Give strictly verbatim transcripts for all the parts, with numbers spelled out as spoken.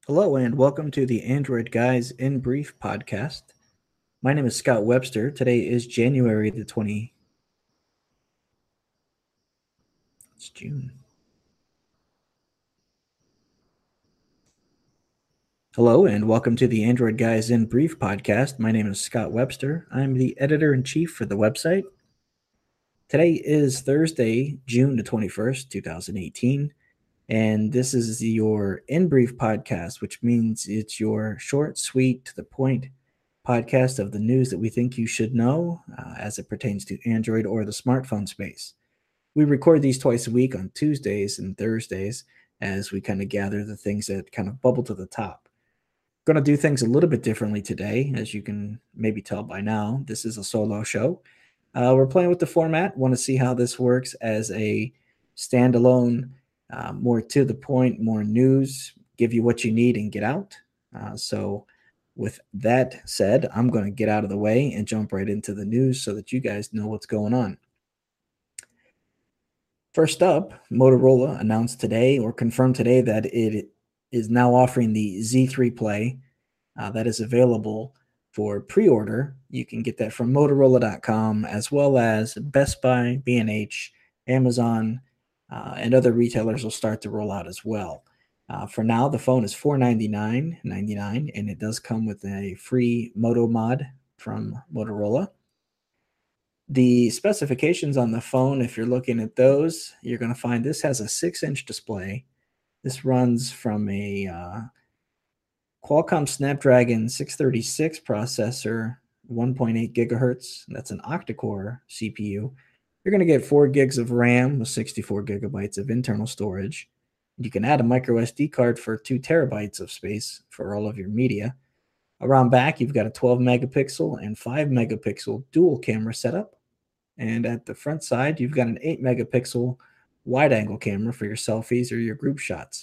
Hello, and welcome to the Android Guys in Brief podcast. My name is Scott Webster. Today is January the twentieth. It's June. Hello, and welcome to the Android Guys in Brief podcast. My name is Scott Webster. I'm the editor in chief for the website. Today is Thursday, June the twenty-first, twenty eighteen, and this is your In Brief podcast, which means it's your short, sweet, to the point podcast of the news that we think you should know uh, as it pertains to Android or the smartphone space. We record these twice a week on Tuesdays and Thursdays as we kind of gather the things that kind of bubble to the top. Going to do things a little bit differently today, as you can maybe tell by now. This is a solo show. Uh, we're playing with the format. Want to see how this works as a standalone, uh, more to the point, more news, give you what you need and get out. Uh, so, with that said, I'm going to get out of the way and jump right into the news so that you guys know what's going on. First up, Motorola announced today or confirmed today that it is now offering the Z three Play uh, that is available for pre-order. You can get that from Motorola dot com as well as Best Buy, B and H, Amazon, uh, and other retailers will start to roll out as well. Uh, for now, the phone is four hundred ninety-nine dollars and ninety-nine cents, and it does come with a free Moto Mod from Motorola. The specifications on the phone, if you're looking at those, you're going to find this has a six-inch display. This runs from a uh, Qualcomm Snapdragon six thirty-six processor, one point eight gigahertz. That's an octa-core C P U. You're going to get four gigs of RAM with sixty-four gigabytes of internal storage. You can add a micro S D card for two terabytes of space for all of your media. Around back, you've got a twelve megapixel and five megapixel dual camera setup. And at the front side, you've got an eight megapixel wide angle camera for your selfies or your group shots.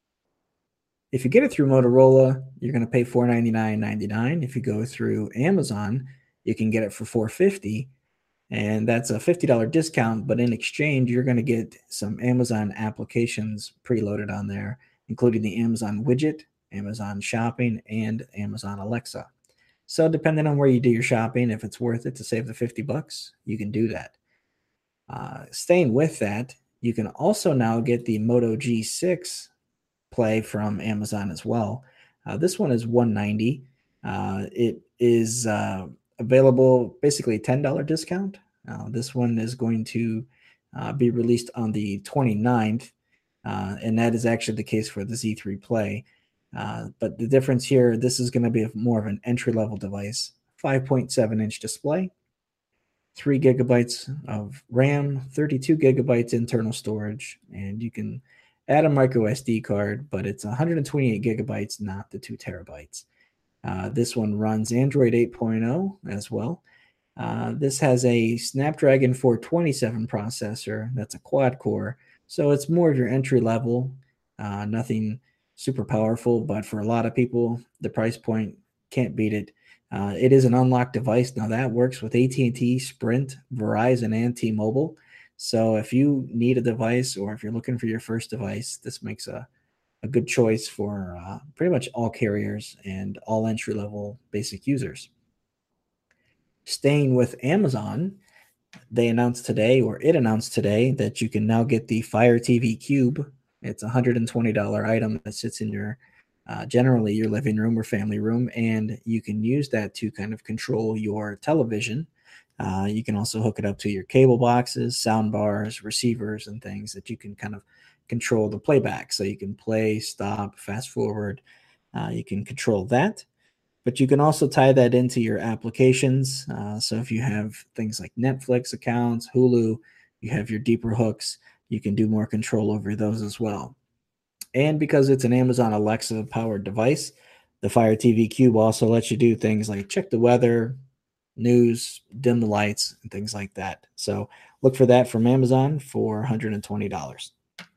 If you get it through Motorola, you're going to pay four hundred ninety-nine dollars and ninety-nine cents. If you go through Amazon, you can get it for four hundred fifty dollars. And that's a fifty dollars discount, but in exchange, you're going to get some Amazon applications preloaded on there, including the Amazon Widget, Amazon Shopping, and Amazon Alexa. So depending on where you do your shopping, if it's worth it to save the fifty bucks, you can do that. Uh, staying with that, you can also now get the Moto G six Play from Amazon as well. Uh, this one is one hundred ninety dollars. Uh, it is uh, available, basically a ten dollars discount. Uh, this one is going to uh, be released on the twenty-ninth, uh, and that is actually the case for the Z three Play. Uh, but the difference here, this is going to be more of an entry-level device. five point seven inch display, three gigabytes of RAM, thirty-two gigabytes internal storage, and you can add a micro S D card, but it's one hundred twenty-eight gigabytes, not the two terabytes. Uh, this one runs Android eight point oh as well. Uh, this has a Snapdragon four twenty-seven processor. That's a quad core, so it's more of your entry level, uh, nothing super powerful, but for a lot of people, the price point can't beat it. Uh, it is an unlocked device. Now that works with A T and T, Sprint, Verizon, and T-Mobile. So if you need a device or if you're looking for your first device, this makes a, a good choice for uh, pretty much all carriers and all entry-level basic users. Staying with Amazon, they announced today, or it announced today, that you can now get the Fire T V Cube. It's a one hundred twenty dollars item that sits in your, uh, generally your living room or family room, and you can use that to kind of control your television. Uh, you can also hook it up to your cable boxes, sound bars, receivers, and things that you can kind of control the playback. So you can play, stop, fast forward. Uh, you can control that. But you can also tie that into your applications. Uh, so if you have things like Netflix accounts, Hulu, you have your deeper hooks, you can do more control over those as well. And because it's an Amazon Alexa powered device, the Fire T V Cube also lets you do things like check the weather, news, dim the lights, and things like that. So look for that from Amazon for one hundred twenty dollars.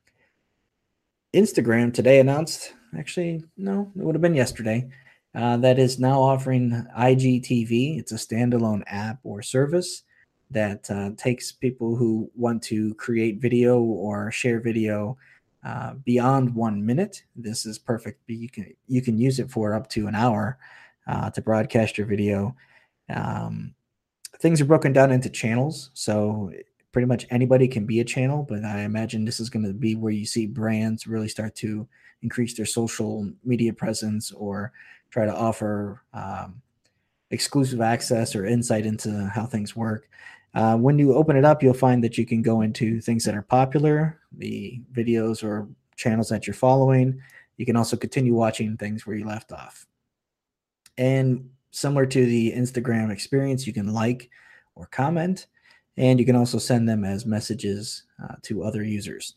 Instagram today announced, actually, no, it would have been yesterday, uh, that is now offering I G T V. It's a standalone app or service that uh, takes people who want to create video or share video uh, beyond one minute, this is perfect. You can you can use it for up to an hour uh, to broadcast your video. Um, things are broken down into channels, so pretty much anybody can be a channel. But I imagine this is going to be where you see brands really start to increase their social media presence or try to offer um, exclusive access or insight into how things work. Uh, when you open it up, you'll find that you can go into things that are popular, the videos or channels that you're following. You can also continue watching things where you left off. And similar to the Instagram experience, you can like or comment, and you can also send them as messages uh, to other users.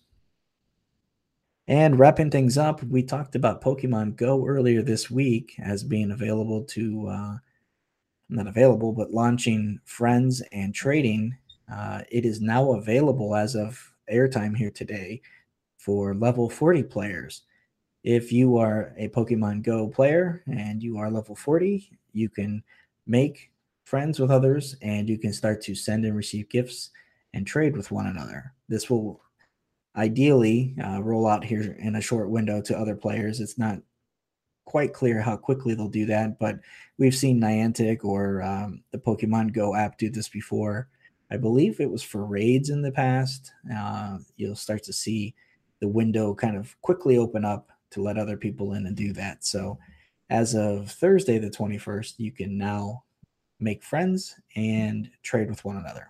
And wrapping things up, we talked about Pokemon Go earlier this week as being available to uh, not available, but launching friends and trading. Uh, it is now available as of airtime here today for level forty players. If you are a Pokemon Go player and you are level forty, you can make friends with others and you can start to send and receive gifts and trade with one another. This will ideally uh, roll out here in a short window to other players. It's not quite clear how quickly they'll do that, but we've seen Niantic or um, the Pokemon Go app do this before. I believe it was for raids in the past. Uh, you'll start to see the window kind of quickly open up to let other people in and do that. So as of Thursday, the twenty-first, you can now make friends and trade with one another.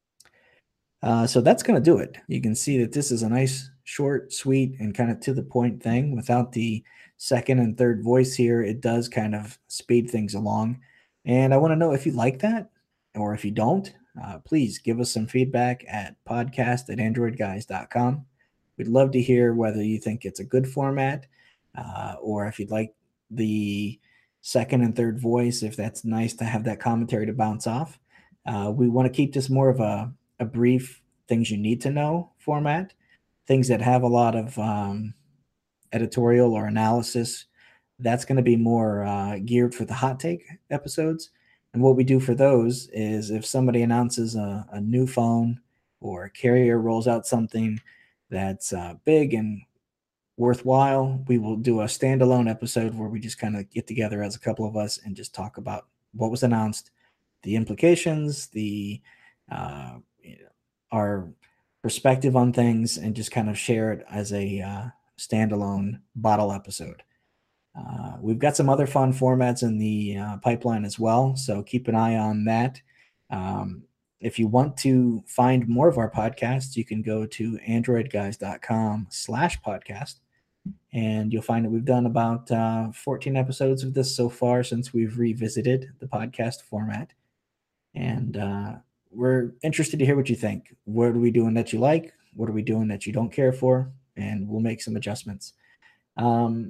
Uh, so that's going to do it. You can see that this is a nice, short, sweet, and kind of to the point thing. Without the second and third voice here, it does kind of speed things along. And I want to know if you like that, or if you don't, uh, please give us some feedback at podcast at android guys dot com. We'd love to hear whether you think it's a good format, uh, or if you'd like the second and third voice, if that's nice to have that commentary to bounce off. Uh, we want to keep this more of a a brief things you need to know format, things that have a lot of um, editorial or analysis. That's going to be more uh, geared for the hot take episodes. And what we do for those is if somebody announces a, a new phone or a carrier rolls out something that's uh, big and worthwhile, we will do a standalone episode where we just kind of get together as a couple of us and just talk about what was announced, the implications, the uh, our perspective on things, and just kind of share it as a uh, standalone bottle episode. Uh, we've got some other fun formats in the uh, pipeline as well, so keep an eye on that. Um, if you want to find more of our podcasts, you can go to android guys dot com slash podcast, and you'll find that we've done about uh, fourteen episodes of this so far since we've revisited the podcast format. And uh, we're interested to hear what you think. What are we doing that you like? What are we doing that you don't care for? And we'll make some adjustments. Um,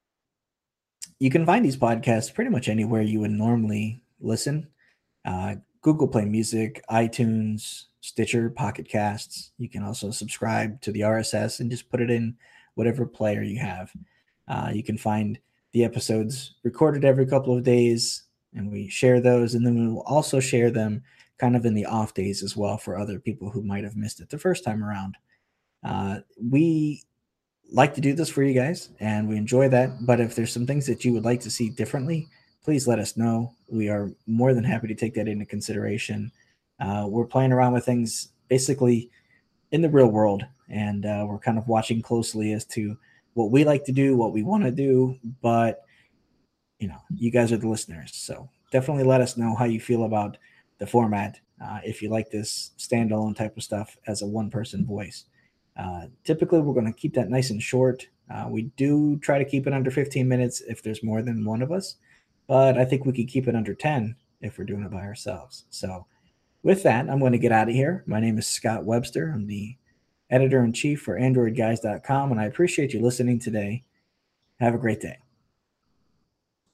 you can find these podcasts pretty much anywhere you would normally listen. Uh, Google Play Music, iTunes, Stitcher, Pocket Casts. You can also subscribe to the R S S and just put it in whatever player you have. Uh, you can find the episodes recorded every couple of days, and we share those, and then we will also share them kind of in the off days as well for other people who might have missed it the first time around. Uh, we like to do this for you guys, and we enjoy that, but if there's some things that you would like to see differently, please let us know. We are more than happy to take that into consideration. Uh, we're playing around with things basically in the real world, and uh, we're kind of watching closely as to what we like to do, what we want to do, but you know, you guys are the listeners. So definitely let us know how you feel about the format. Uh, if you like this standalone type of stuff as a one person voice. Uh, typically, we're going to keep that nice and short. Uh, we do try to keep it under fifteen minutes if there's more than one of us, but I think we could keep it under ten if we're doing it by ourselves. So with that, I'm going to get out of here. My name is Scott Webster. I'm the editor in chief for android guys dot com, and I appreciate you listening today. Have a great day.